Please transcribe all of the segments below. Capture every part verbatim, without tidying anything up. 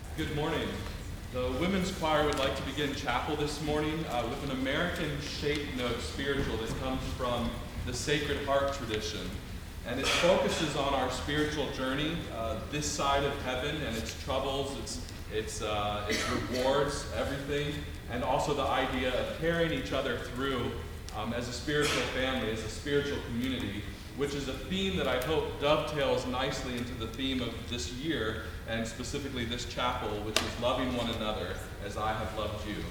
Good morning. The women's choir would like to begin chapel this morning uh, with an American shape note spiritual that comes from the Sacred Heart tradition. And it focuses on our spiritual journey, uh, this side of heaven and its troubles, its, its, uh, its rewards, everything, and also the idea of carrying each other through um, as a spiritual family, as a spiritual community, which is a theme that I hope dovetails nicely into the theme of this year, and specifically this chapel, which is loving one another as I have loved you.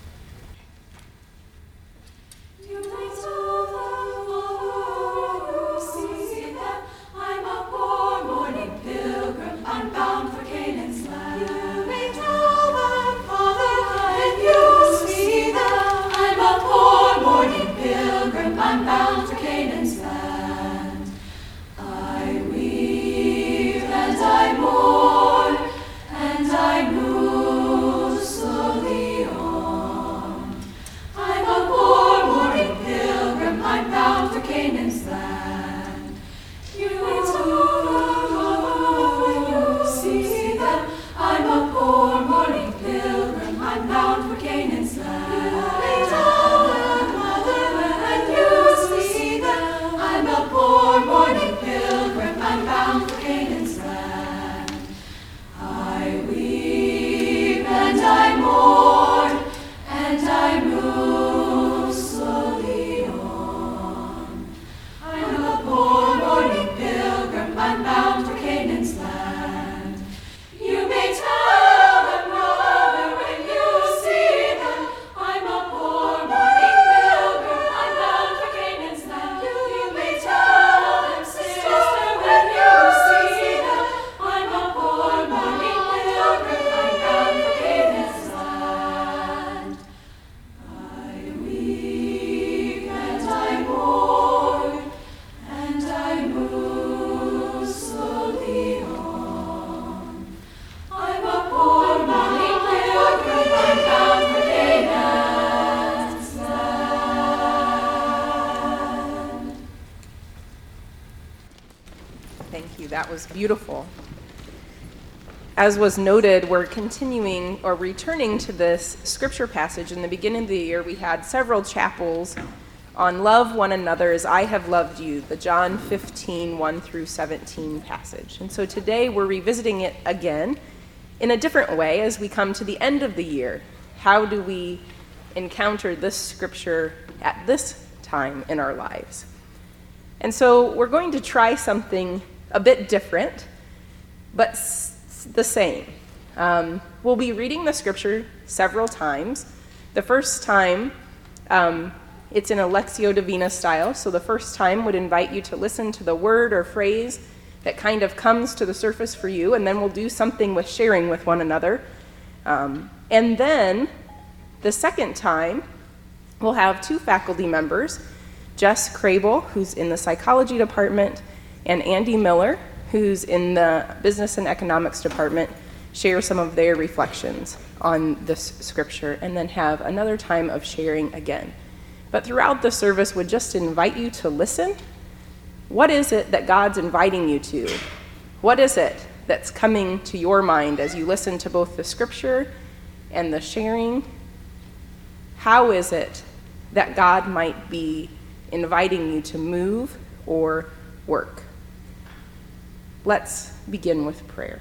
You might tell them, Father, who sees them, I'm a poor mourning pilgrim, I'm bound for Canaan's land. You may tell them, Father, when you see them, I'm a poor mourning pilgrim, I'm bound for Canaan's land. I weep and I mourn, and I move slowly on. I'm a poor mourning pilgrim, I'm bound for Canaan's land. You may tell them when you see them, I'm a poor mourning pilgrim, I'm bound for Canaan's land. You may tell them, mother, when you see them, I'm a poor mourning pilgrim, I'm bound for Canaan's land. I weep and I mourn, and I move slowly on. I'm a poor mourning pilgrim, I'm bound for Canaan's land. You may tell them, brother, when you see them, I'm a poor mourning pilgrim, I'm bound for Canaan's land. You may tell them, sister, when you see them, I'm a poor mourning pilgrim, I'm bound for Canaan's land. I weep and I mourn, and I move slowly on. I'm a poor mourning pilgrim, I'm bound for Canaan's land. Thank you. That was beautiful. As was noted, we're continuing or returning to this scripture passage. In the beginning of the year, we had several chapels on love one another as I have loved you, the John fifteen, one through seventeen passage. And so today we're revisiting it again in a different way as we come to the end of the year. How do we encounter this scripture at this time in our lives? And so we're going to try something a bit different, but s- the same. Um, we'll be reading the scripture several times. The first time, um, it's in a Lectio Divina style, so the first time would invite you to listen to the word or phrase that kind of comes to the surface for you, and then we'll do something with sharing with one another. Um, and then the second time, we'll have two faculty members, Jess Crable, who's in the psychology department, and Andy Miller, who's in the business and economics department, share some of their reflections on this scripture, and then have another time of sharing again. But throughout the service, would just invite you to listen. What is it that God's inviting you to? What is it that's coming to your mind as you listen to both the scripture and the sharing? How is it that God might be inviting you to move or work? Let's begin with prayer.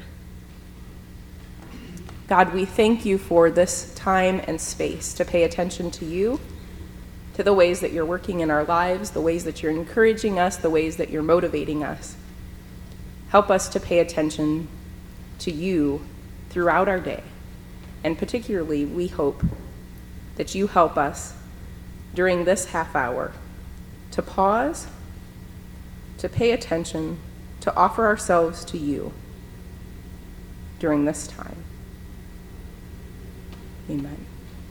God, we thank you for this time and space to pay attention to you, to the ways that you're working in our lives, the ways that you're encouraging us, the ways that you're motivating us. Help us to pay attention to you throughout our day. And particularly, we hope that you help us during this half hour to pause, to pay attention, to offer ourselves to you during this time. Amen.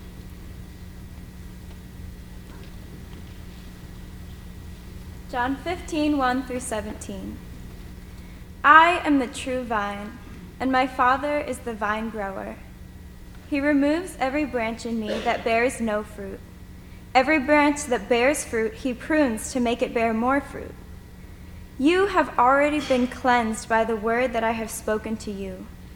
John fifteen, one through seventeen. I am the true vine, and my Father is the vine grower. He removes every branch in me that bears no fruit. Every branch that bears fruit, he prunes to make it bear more fruit. You have already been cleansed by the word that I have spoken to you.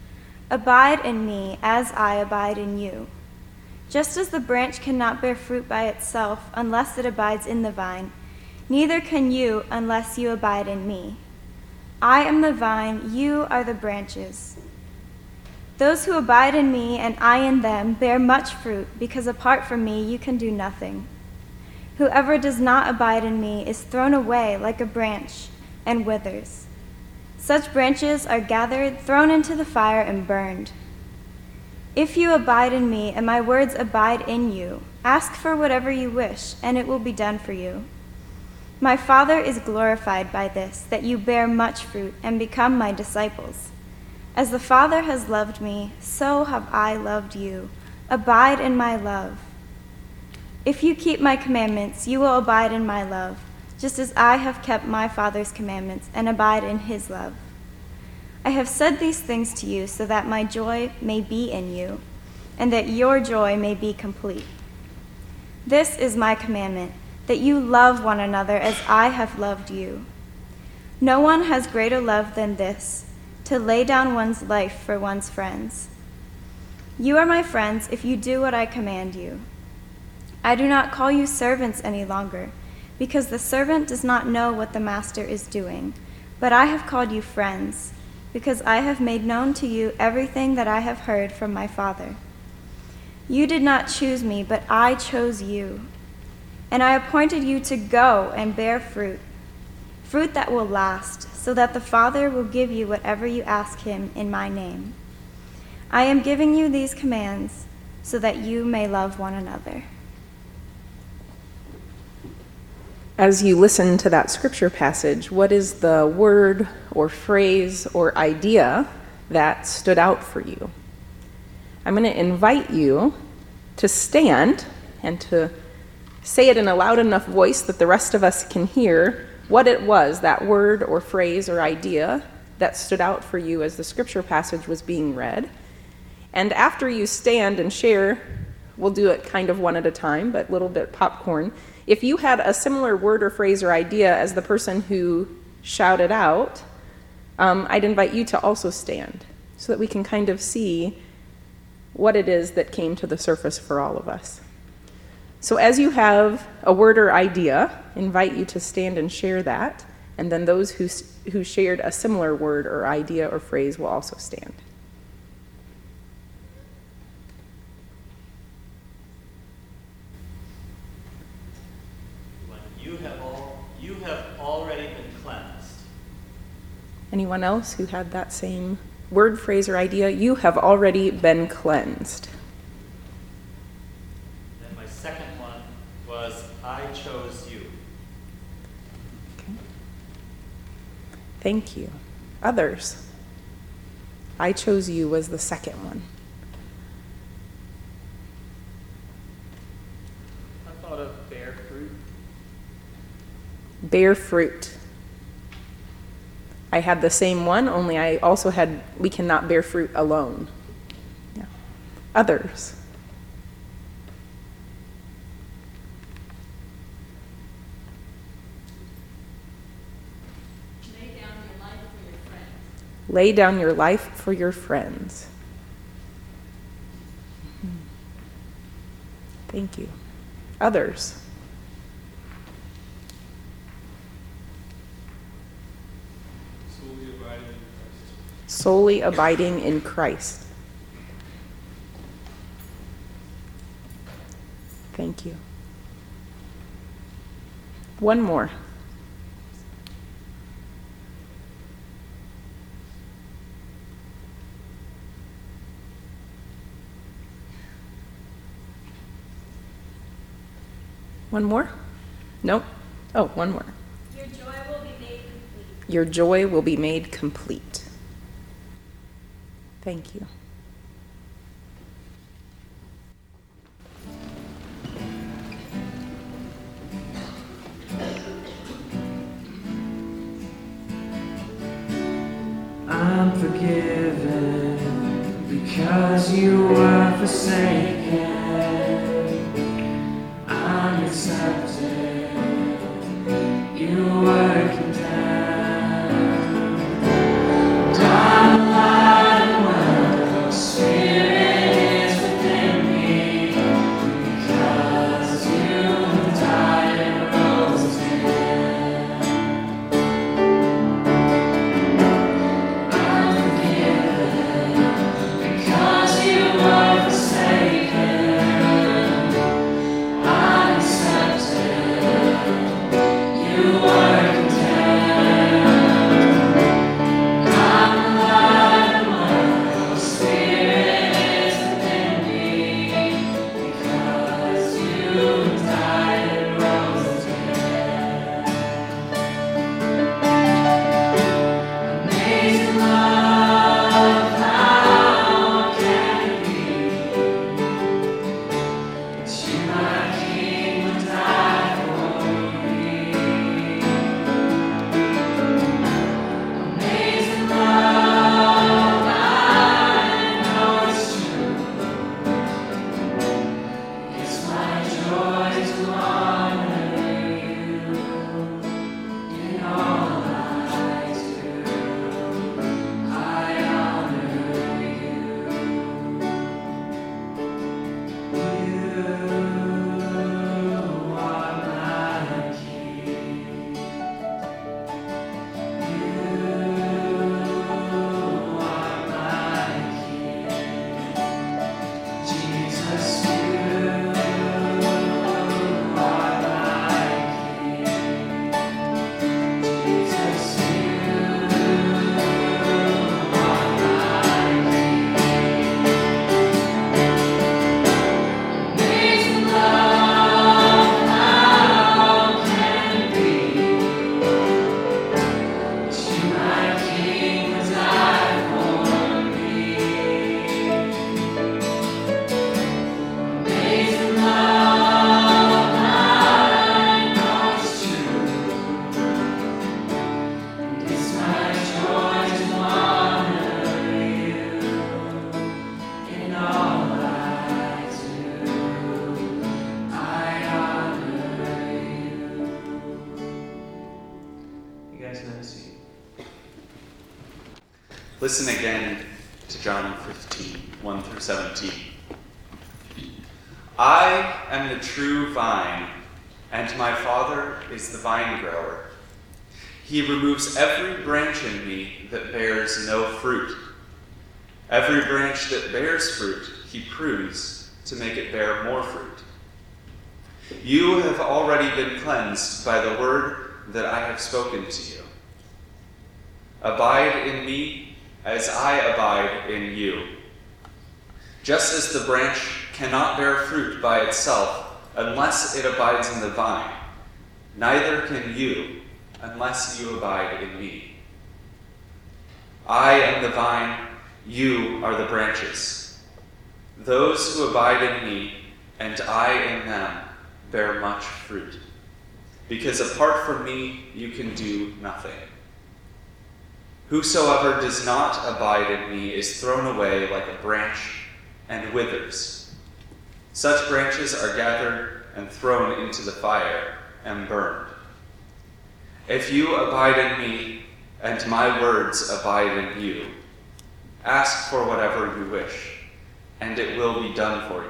Abide in me as I abide in you. Just as the branch cannot bear fruit by itself unless it abides in the vine, neither can you unless you abide in me. I am the vine, you are the branches. Those who abide in me and I in them bear much fruit, because apart from me you can do nothing. Whoever does not abide in me is thrown away like a branch and withers. Such branches are gathered, thrown into the fire, and burned. If you abide in me and my words abide in you, ask for whatever you wish, and it will be done for you. My Father is glorified by this, that you bear much fruit and become my disciples. As the Father has loved me, so have I loved you. Abide in my love. If you keep my commandments, you will abide in my love, just as I have kept my Father's commandments and abide in his love. I have said these things to you so that my joy may be in you, and that your joy may be complete. This is my commandment, that you love one another as I have loved you. No one has greater love than this, to lay down one's life for one's friends. You are my friends if you do what I command you. I do not call you servants any longer, because the servant does not know what the master is doing, but I have called you friends, because I have made known to you everything that I have heard from my Father. You did not choose me, but I chose you, and I appointed you to go and bear fruit, fruit that will last, so that the Father will give you whatever you ask him in my name. I am giving you these commands so that you may love one another. As you listen to that scripture passage, what is the word or phrase or idea that stood out for you? I'm going to invite you to stand and to say it in a loud enough voice that the rest of us can hear what it was, that word or phrase or idea that stood out for you as the scripture passage was being read. And after you stand and share, we'll do it kind of one at a time, but a little bit popcorn. If you had a similar word or phrase or idea as the person who shouted out, um, I'd invite you to also stand so that we can kind of see what it is that came to the surface for all of us. So as you have a word or idea, invite you to stand and share that, and then those who, who shared a similar word or idea or phrase will also stand. You have, all, you have already been cleansed. Anyone else who had that same word, phrase, or idea? You have already been cleansed. Then my second one was, I chose you. Okay. Thank you. Others? I chose you was the second one. I thought of bear fruit. Bear fruit. I had the same one, only I also had, we cannot bear fruit alone. Yeah. Others. Lay down your life for your friends. Lay down your life for your friends. Mm-hmm. Thank you. Others. Solely abiding in Christ. Solely abiding in Christ. Thank you. One more. One more? Nope. Oh, one more. Your joy will be made complete. Your joy will be made complete. Thank you. I'm forgiven because you were forsaken. I'm accepted. You were condemned. I'm alive and well. Listen again to John fifteen, one through seventeen. I am the true vine, and my Father is the vine grower. He removes every branch in me that bears no fruit. Every branch that bears fruit, he prunes to make it bear more fruit. You have already been cleansed by the word that I have spoken to you. Abide in me as I abide in you. Just as the branch cannot bear fruit by itself unless it abides in the vine, neither can you unless you abide in me. I am the vine, you are the branches. Those who abide in me and I in them bear much fruit, because apart from me you can do nothing. Whosoever does not abide in me is thrown away like a branch and withers. Such branches are gathered and thrown into the fire and burned. If you abide in me and my words abide in you, ask for whatever you wish, and it will be done for you.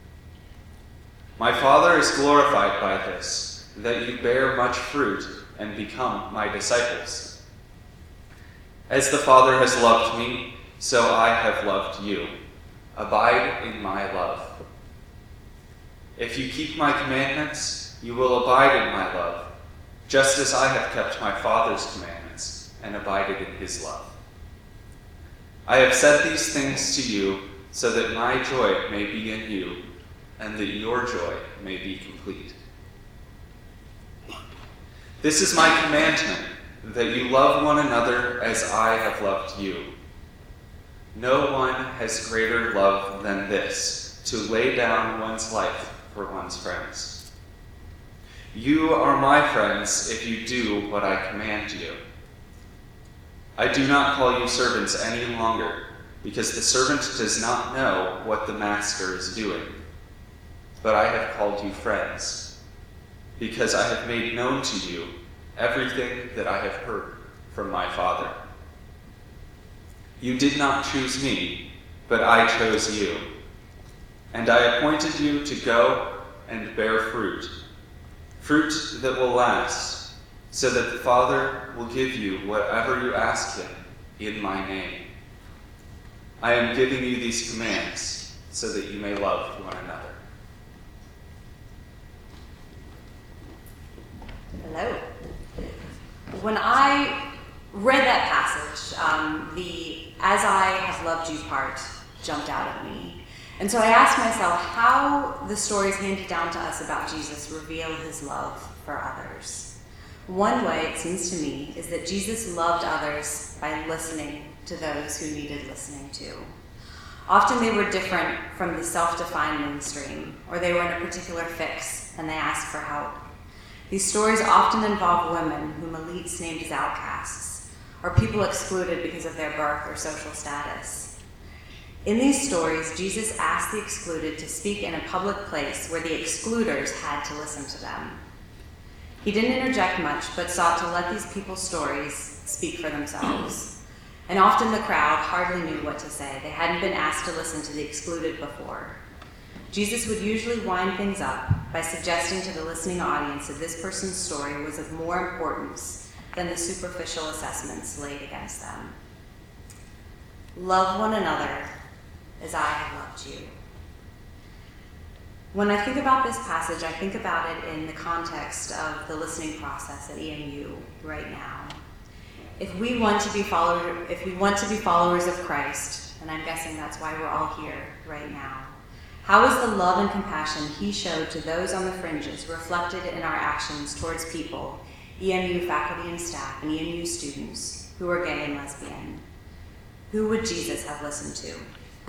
My Father is glorified by this, that you bear much fruit and become my disciples. As the Father has loved me, so I have loved you. Abide in my love. If you keep my commandments, you will abide in my love, just as I have kept my Father's commandments and abided in his love. I have said these things to you so that my joy may be in you and that your joy may be complete. This is my commandment, that you love one another as I have loved you. No one has greater love than this, to lay down one's life for one's friends. You are my friends if you do what I command you. I do not call you servants any longer, because the servant does not know what the master is doing. But I have called you friends, because I have made known to you everything that I have heard from my Father. You did not choose me, but I chose you, and I appointed you to go and bear fruit, fruit that will last, so that the Father will give you whatever you ask him in my name. I am giving you these commands so that you may love one another. Hello. When I read that passage, um, the "as I have loved you" part jumped out at me. And so I asked myself how the stories handed down to us about Jesus reveal his love for others. One way, it seems to me, is that Jesus loved others by listening to those who needed listening to. Often they were different from the self-defined mainstream, or they were in a particular fix and they asked for help. These stories often involve women whom elites named as outcasts, or people excluded because of their birth or social status. In these stories, Jesus asked the excluded to speak in a public place where the excluders had to listen to them. He didn't interject much, but sought to let these people's stories speak for themselves. And often the crowd hardly knew what to say. They hadn't been asked to listen to the excluded before. Jesus would usually wind things up by suggesting to the listening audience that this person's story was of more importance than the superficial assessments laid against them. Love one another as I have loved you. When I think about this passage, I think about it in the context of the listening process at E M U right now. If we want to be follower, if we want to be followers of Christ, and I'm guessing that's why we're all here right now, how is the love and compassion he showed to those on the fringes reflected in our actions towards people, E M U faculty and staff, and E M U students who are gay and lesbian? Who would Jesus have listened to?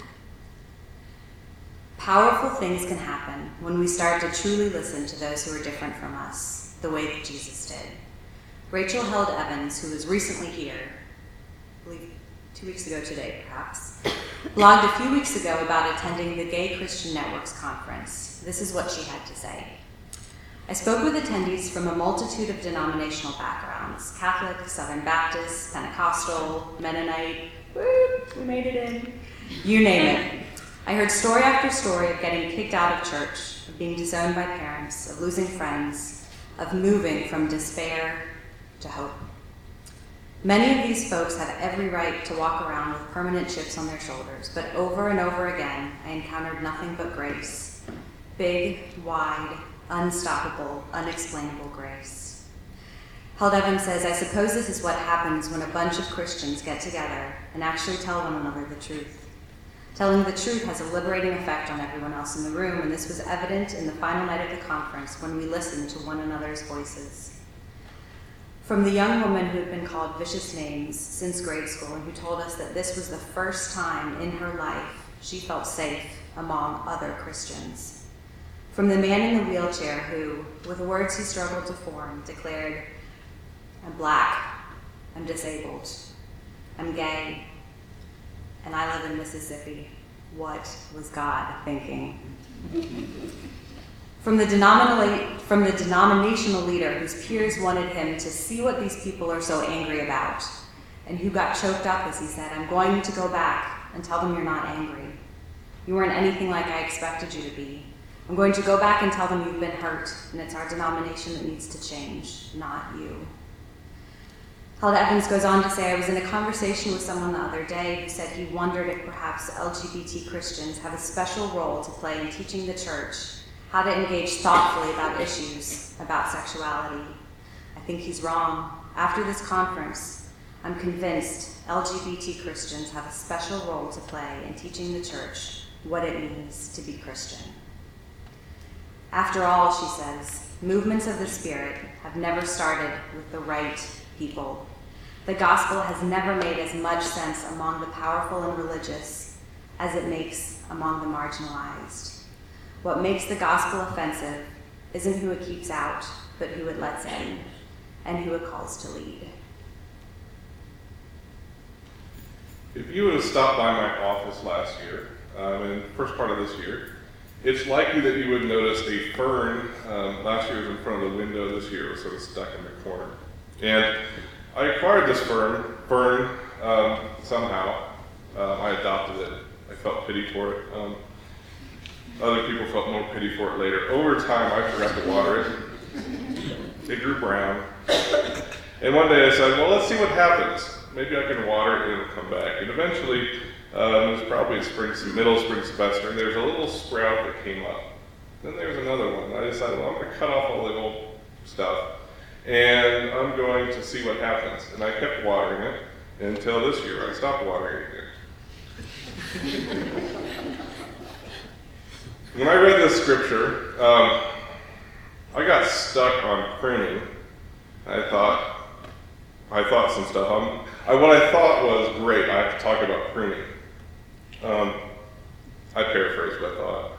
Powerful things can happen when we start to truly listen to those who are different from us, the way that Jesus did. Rachel Held Evans, who was recently here, I believe two weeks ago today perhaps, blogged a few weeks ago about attending the Gay Christian Network's conference. This is what she had to say. I spoke with attendees from a multitude of denominational backgrounds: Catholic, Southern Baptist, Pentecostal, Mennonite, Woo, we made it in. You name it. I heard story after story of getting kicked out of church, of being disowned by parents, of losing friends, of moving from despair to hope. Many of these folks have every right to walk around with permanent chips on their shoulders, but over and over again, I encountered nothing but grace. Big, wide, unstoppable, unexplainable grace. Held Evans says, I suppose this is what happens when a bunch of Christians get together and actually tell one another the truth. Telling the truth has a liberating effect on everyone else in the room, and this was evident in the final night of the conference when we listened to one another's voices. From the young woman who had been called vicious names since grade school and who told us that this was the first time in her life she felt safe among other Christians. From the man in the wheelchair who, with words he struggled to form, declared, I'm black, I'm disabled, I'm gay, and I live in Mississippi. What was God thinking? From the, denominal, from the denominational leader whose peers wanted him to see what these people are so angry about, and who got choked up as he said, I'm going to go back and tell them you're not angry. You weren't anything like I expected you to be. I'm going to go back and tell them you've been hurt, and it's our denomination that needs to change, not you. Held Evans goes on to say, I was in a conversation with someone the other day who said he wondered if perhaps L G B T Christians have a special role to play in teaching the church how to engage thoughtfully about issues about sexuality. I think he's wrong. After this conference, I'm convinced L G B T Christians have a special role to play in teaching the church what it means to be Christian. After all, she says, movements of the Spirit have never started with the right people. The gospel has never made as much sense among the powerful and religious as it makes among the marginalized. What makes the gospel offensive isn't who it keeps out, but who it lets in, and who it calls to lead. If you would have stopped by my office last year, um, and the first part of this year, it's likely that you would notice a fern. Um, last year was in front of the window, this year it was sort of stuck in the corner. And I acquired this fern, fern um, somehow. Um, I adopted it. I felt pity for it. Um, other people felt more pity for it later. Over time, I forgot to water it. It grew brown. And one day I said, well, let's see what happens. Maybe I can water it and it'll come back. And eventually, um, it was probably a spring, middle of spring semester, and there's a little sprout that came up. Then there's another one. I decided, well, I'm going to cut off all the old stuff, and I'm going to see what happens. And I kept watering it until this year. I stopped watering it again. When I read this scripture, um, I got stuck on pruning. I thought, I thought some stuff. Um, I, what I thought was, great, I have to talk about pruning. Um, I paraphrased what I thought.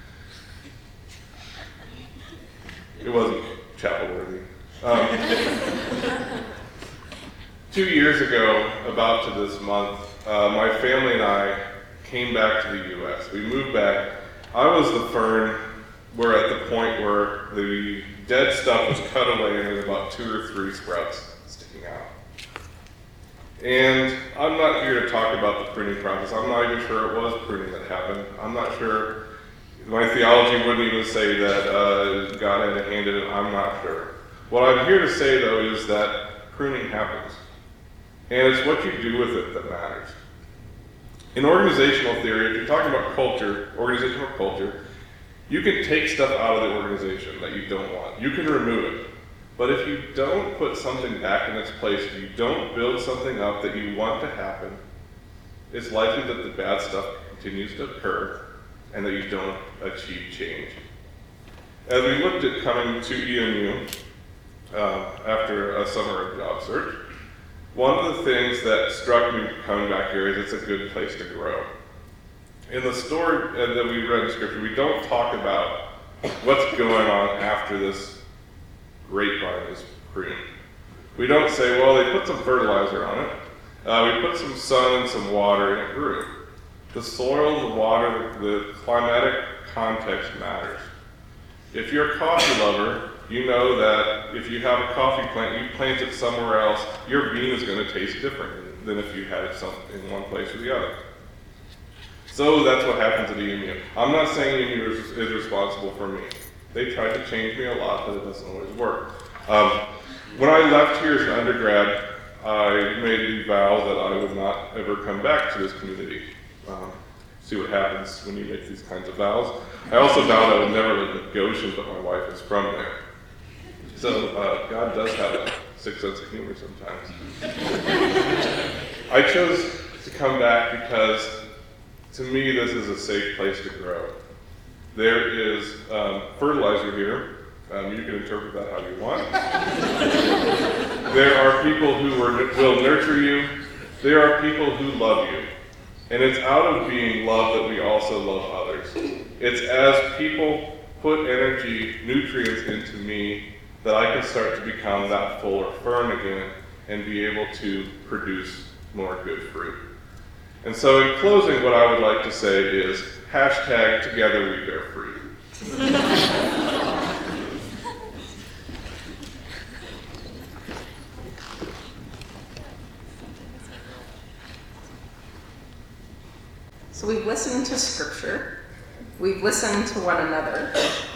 It wasn't chapel worthy. Um, two years ago, about to this month, uh, my family and I came back to the U S. We moved back. I was the fern. We're at the point where the dead stuff was cut away and there's about two or three sprouts sticking out. And I'm not here to talk about the pruning process. I'm not even sure it was pruning that happened. I'm not sure. My theology wouldn't even say that uh, God had a hand in it. I'm not sure. What I'm here to say, though, is that pruning happens. And it's what you do with it that matters. In organizational theory, if you're talking about culture, organizational culture, you can take stuff out of the organization that you don't want. You can remove it. But if you don't put something back in its place, if you don't build something up that you want to happen, it's likely that the bad stuff continues to occur and that you don't achieve change. As we looked at coming to E M U uh, after a summer of job search, one of the things that struck me coming back here is it's a good place to grow. In the story uh, that we read in Scripture, we don't talk about what's going on after this grapevine is pruned. We don't say, well, they put some fertilizer on it. Uh, we put some sun and some water and it grew. The soil, the water, the climatic context matters. If you're a coffee lover, you know that if you have a coffee plant, you plant it somewhere else, your bean is going to taste different. than if you had it some, in one place or the other. So that's what happens at E M U. I'm not saying E M U is, is responsible for me. They tried to change me a lot, but it doesn't always work. Um, when I left here as an undergrad, I made the vow that I would not ever come back to this community. Um, see what happens when you make these kinds of vows. I also vowed I would never live in Goshen, but my wife is from there. So uh, God does have a sixth sense of humor sometimes. I chose to come back because, to me, this is a safe place to grow. There is um, fertilizer here. Um, you can interpret that how you want. There are people who are, will nurture you. There are people who love you. And it's out of being loved that we also love others. It's as people put energy, nutrients into me, that I can start to become that fuller fern again and be able to produce more good fruit. And so in closing, what I would like to say is, hashtag together we bear fruit. So we've listened to Scripture. We've listened to one another.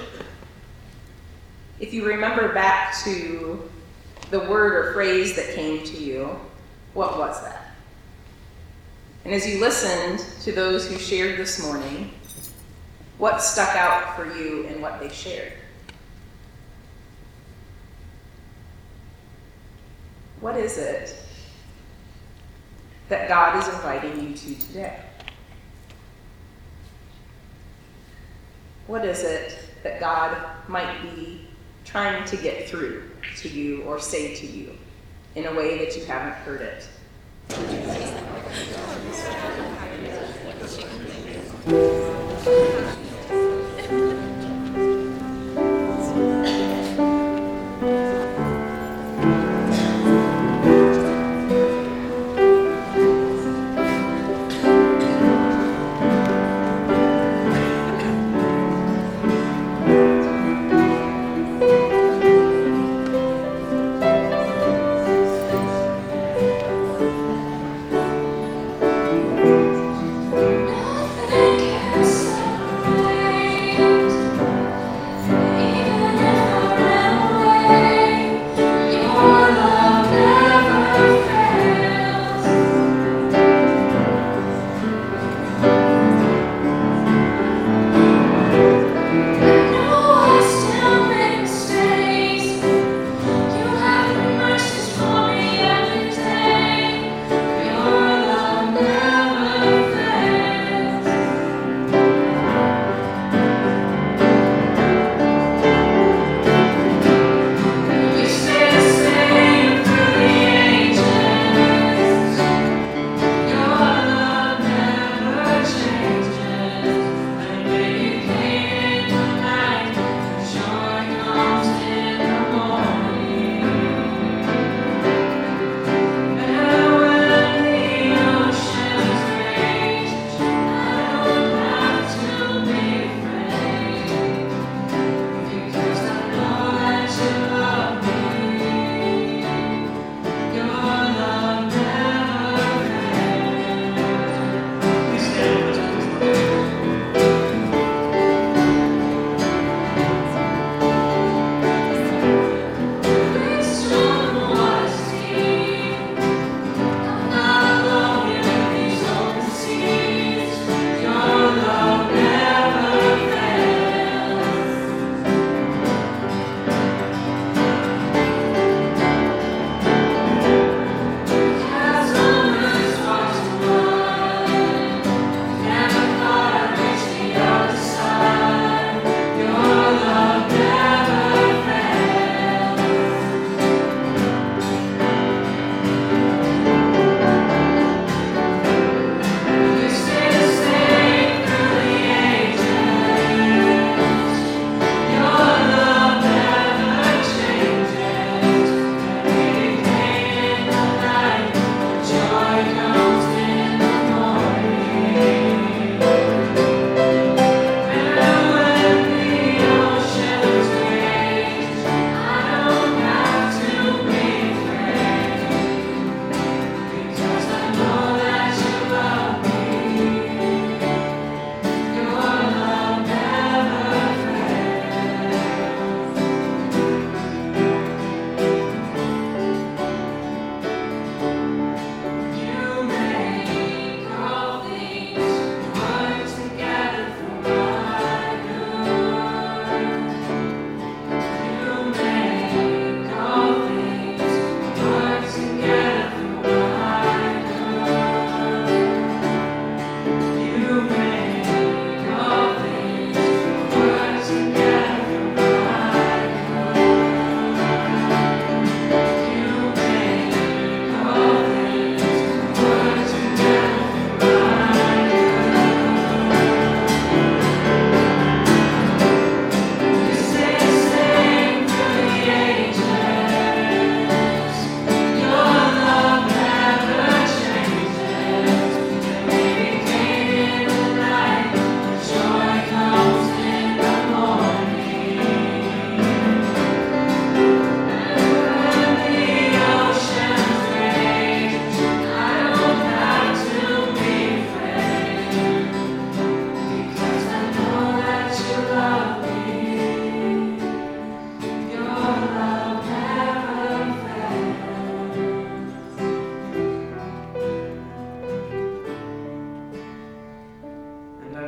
If you remember back to the word or phrase that came to you, what was that? And as you listened to those who shared this morning, what stuck out for you in what they shared? What is it that God is inviting you to today? What is it that God might be trying to get through to you or say to you in a way that you haven't heard it?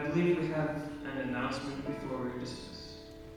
believe we have an announcement before we dismiss.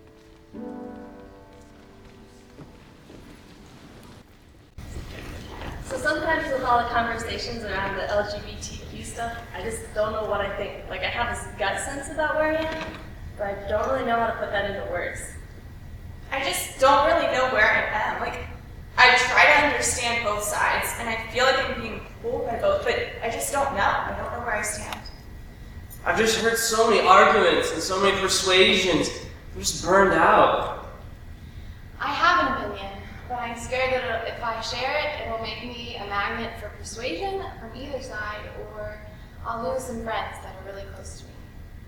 So sometimes with all the conversations around the L G B T Q stuff, I just don't know what I think. Like, I have this gut sense about where I am, but I don't really know how to put that into words. I just don't really know where I am. Like, I try to understand both sides, and I feel like I'm being pulled by both, but I just don't know. I don't know where I stand. I've just heard so many arguments and so many persuasions. I'm just burned out. I have an opinion, but I'm scared that it'll- if I share it, it will make me a magnet for persuasion from either side, or I'll lose some friends that are really close to me.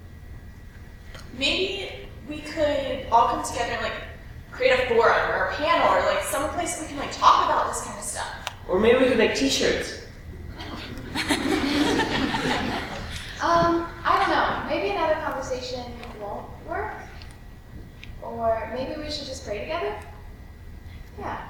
Maybe we could all come together and like create a forum or a panel or like some place that we can like talk about this kind of stuff. Or maybe we could make t-shirts. Um, I don't know. Maybe another conversation won't work. Or maybe we should just pray together? Yeah.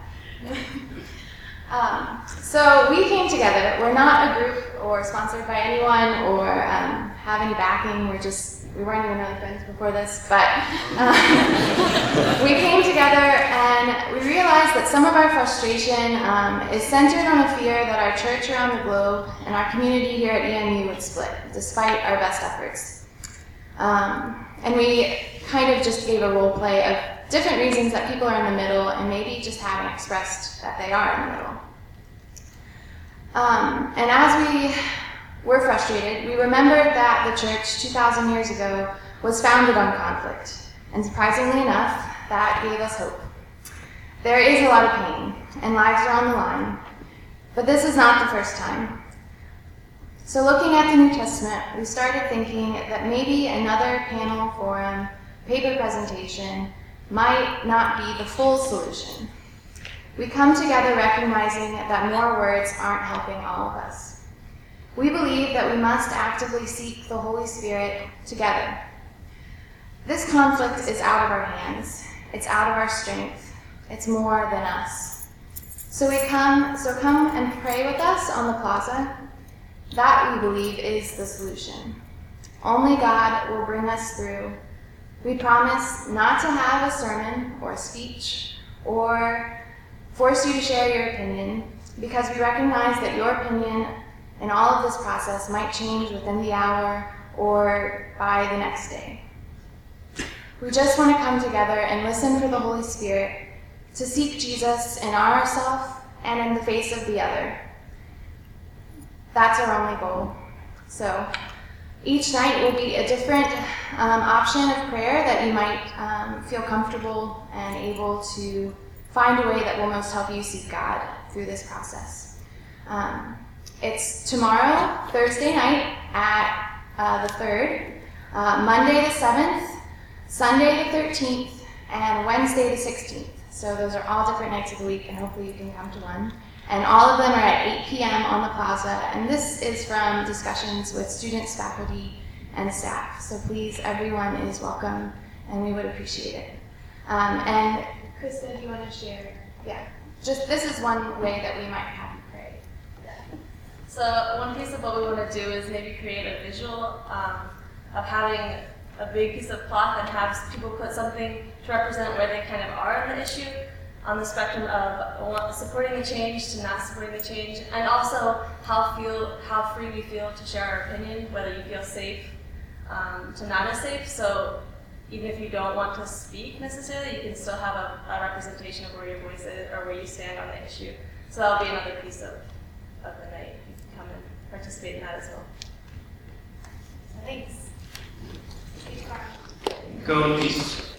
um, so we came together. We're not a group or sponsored by anyone or um, have any backing. We're just, we weren't even really friends before this, but uh, we came together and we realized that some of our frustration um, is centered on a fear that our church around the globe and our community here at E M U would split, despite our best efforts. Um, and we kind of just gave a role play of different reasons that people are in the middle and maybe just haven't expressed that they are in the middle. Um, and as we were frustrated, we remembered that the church two thousand years ago was founded on conflict. And surprisingly enough, that gave us hope. There is a lot of pain, and lives are on the line. But this is not the first time. So looking at the New Testament, we started thinking that maybe another panel, forum, paper presentation might not be the full solution. We come together recognizing that more words aren't helping all of us. We believe that we must actively seek the Holy Spirit together. This conflict is out of our hands. It's out of our strength. It's more than us. So we come, so come and pray with us on the plaza. That, we believe, is the solution. Only God will bring us through. We promise not to have a sermon or a speech or force you to share your opinion, because we recognize that your opinion in all of this process might change within the hour or by the next day. We just want to come together and listen for the Holy Spirit to seek Jesus in ourselves and in the face of the other. That's our only goal. So each night will be a different um, option of prayer that you might um, feel comfortable and able to find a way that will most help you seek God through this process. Um, it's tomorrow, Thursday night at uh, the third, uh, Monday the seventh, Sunday the thirteenth, and Wednesday the sixteenth. So those are all different nights of the week, and hopefully you can come to one. And all of them are at eight p.m. on the plaza, and this is from discussions with students, faculty, and staff. So please, everyone is welcome, and we would appreciate it. Um, and Krista, do you want to share? Yeah, just this is one way that we might have you pray. So one piece of what we want to do is maybe create a visual um, of having a big piece of cloth and have people put something to represent where they kind of are on the issue, on the spectrum of supporting a change to not supporting the change, and also how feel how free we feel to share our opinion, whether you feel safe um, to not as safe. So even if you don't want to speak necessarily, you can still have a, a representation of where your voice is or where you stand on the issue. So that'll be another piece of, of the night. You can come and participate in that as well. Thanks. Go in peace.